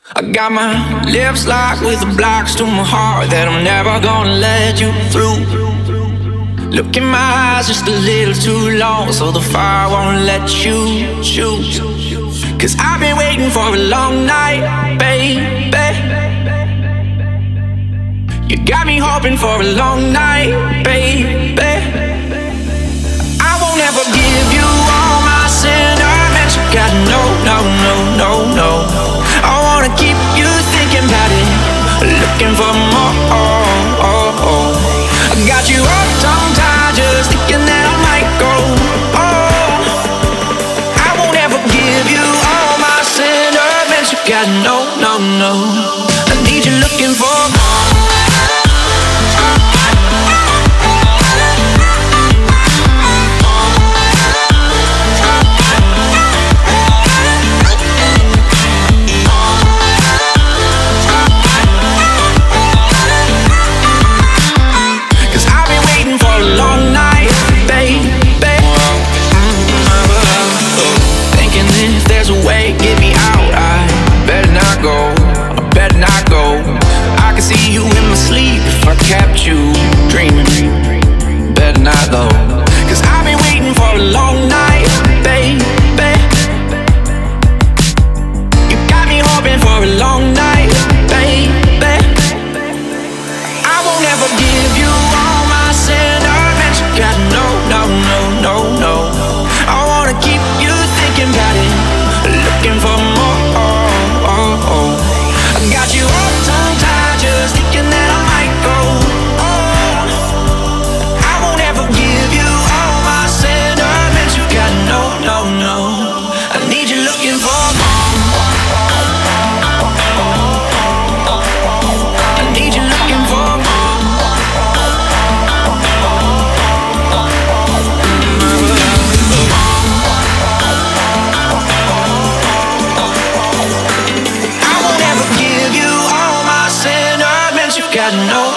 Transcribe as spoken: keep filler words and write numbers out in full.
I got my lips locked with the blocks to my heart that I'm never gonna let you through. Look in my eyes just a little too long, so the fire won't let you choose. Cause I've been waiting for a long night, baby. You got me hoping for a long night, baby. I won't ever give you all my sentiments. You got no, no, no, no, no. I wanna keep you thinking about it, looking for more. Oh, oh, oh. I got you up tongue-tied, just thinking that I might go. Oh, I won't ever give you all my sentiments. You got no, no, no. I need you looking for more. See you in my sleep if I kept you dreaming. Better not though, cause I've been waiting for a long night, baby. You got me hoping for a long night, baby. I won't ever give you all my sentiments. You got no, no, no, no, no. I wanna keep you thinking about it, looking for more. Oh, oh, oh. I got you all tongue-tied, just thinking that I might go. Oh, I won't ever give you all my sentiments. You got no, no, no. I need you looking for more. I need you looking for more. I won't ever give you all my sentiments. You got no.